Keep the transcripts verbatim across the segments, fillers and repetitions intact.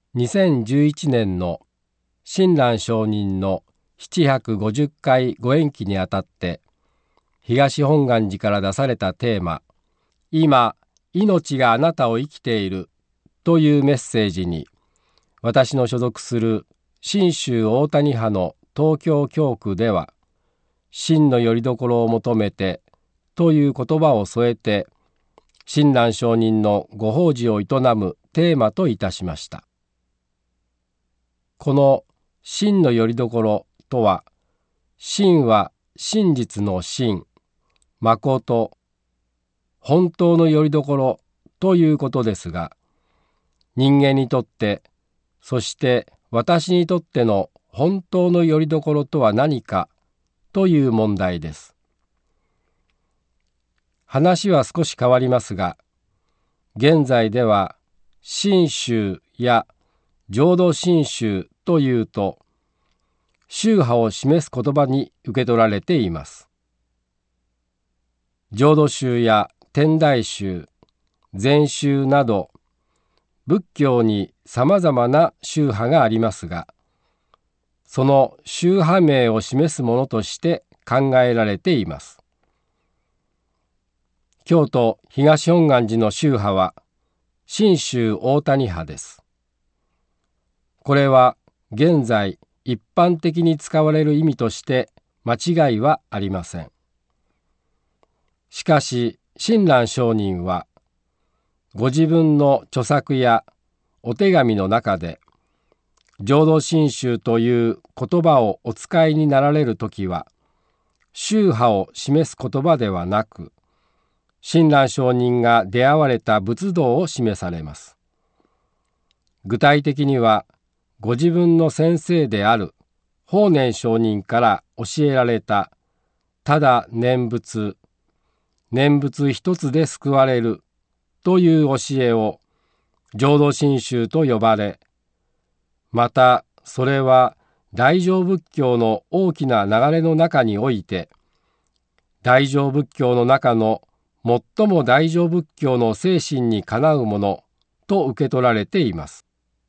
にせんじゅういちねんの親鸞上人のななひゃくごじゅっかいご縁起にあたって、東本願寺から出されたテーマ、今、命があなたを生きているというメッセージに、私の所属する信州大谷派の東京教区では、真の拠り所を求めてという言葉を添えて、親鸞上人のご法事を営むテーマといたしました。この真の拠り所とは、真は真実の真、誠、本当の拠り所ということですが、人間にとって、そして私にとっての本当の拠り所とは何かという問題です。話は少し変わりますが、現在では信州や浄土真宗というと、宗派を示す言葉に受け取られています。浄土宗や天台宗、禅宗など、仏教にさまざまな宗派がありますが、その宗派名を示すものとして考えられています。京都東本願寺の宗派は、信州大谷派です。これは現在一般的に使われる意味として間違いはありません。しかし親鸞上人はご自分の著作やお手紙の中で浄土真宗という言葉をお使いになられるときは宗派を示す言葉ではなく、親鸞上人が出会われた仏道を示されます。具体的にはご自分の先生である法然上人から教えられたただ念仏、念仏一つで救われるという教えを浄土真宗と呼ばれ、またそれは大乗仏教の大きな流れの中において、大乗仏教の中の最も大乗仏教の精神にかなうものと受け取られています。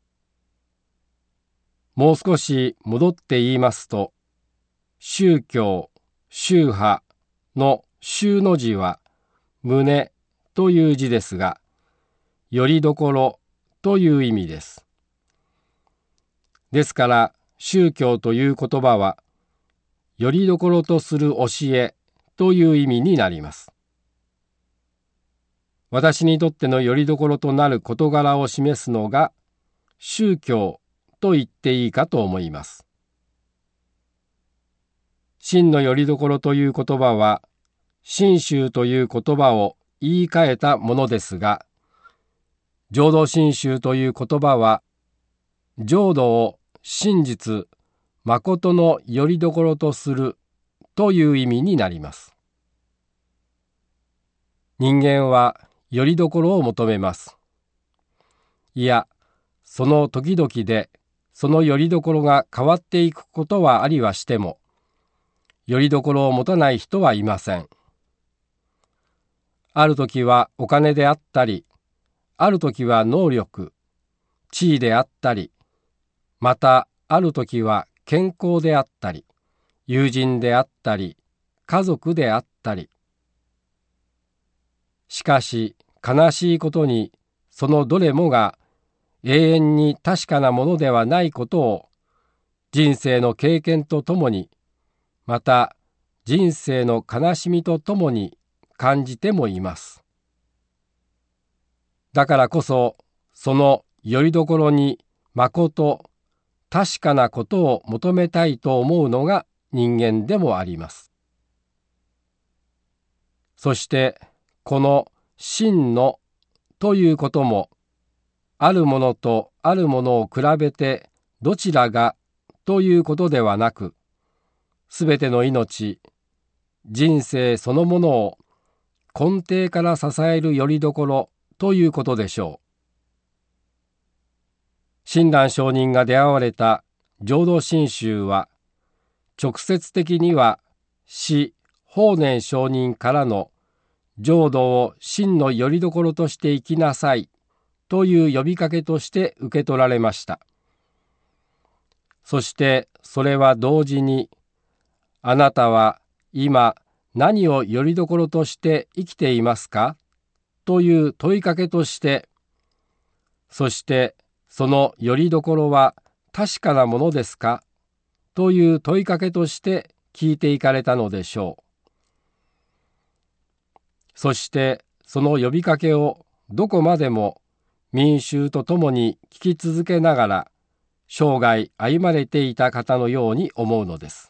もう少し戻って言いますと、宗教、宗派の宗の字は胸という字ですが、拠り所という意味です。ですから宗教という言葉は、拠り所とする教えという意味になります。私にとっての拠り所となる事柄を示すのが宗教と言っていいかと思います。真の拠り所という言葉は、真宗という言葉を言い換えたものですが、浄土真宗という言葉は、浄土を真実、誠の拠り所とするという意味になります。人間は拠り所を求めます。いや、その時々で、その拠り所が変わっていくことはありはしても、拠り所を持たない人はいません。ある時はお金であったり、ある時は能力、地位であったり、またある時は健康であったり、友人であったり、家族であったり。しかし悲しいことに、そのどれもが永遠に確かなものではないことを人生の経験とともに、また人生の悲しみとともに感じてもいます。だからこそ、その拠り所にまこと確かなことを求めたいと思うのが人間でもあります。そしてこの真のということも、あるものとあるものを比べてどちらがということではなく、すべての命、人生そのものを根底から支える拠り所ということでしょう。親鸞上人が出会われた浄土真宗は、直接的には師法然上人からの浄土を真の拠り所として生きなさいという呼びかけとして受け取られました。そしてそれは同時に、あなたは今何を拠り所として生きていますかという問いかけとして、そしてその拠り所は確かなものですかという問いかけとして聞いていかれたのでしょう。そしてその呼びかけをどこまでも民衆と共に聞き続けながら生涯歩まれていた方のように思うのです。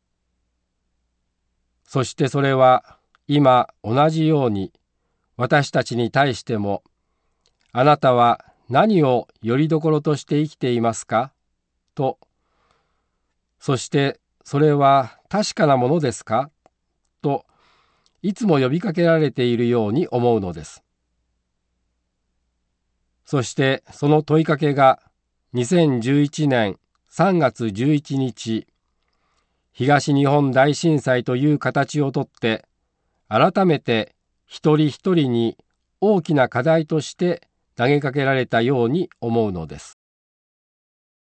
そしてそれは今同じように私たちに対しても、あなたは何を拠り所として生きていますかと、そしてそれは確かなものですかといつも呼びかけられているように思うのです。そしてその問いかけがにせんじゅういちねんさんがつじゅういちにち、東日本大震災という形をとって改めて一人一人に大きな課題として投げかけられたように思うのです。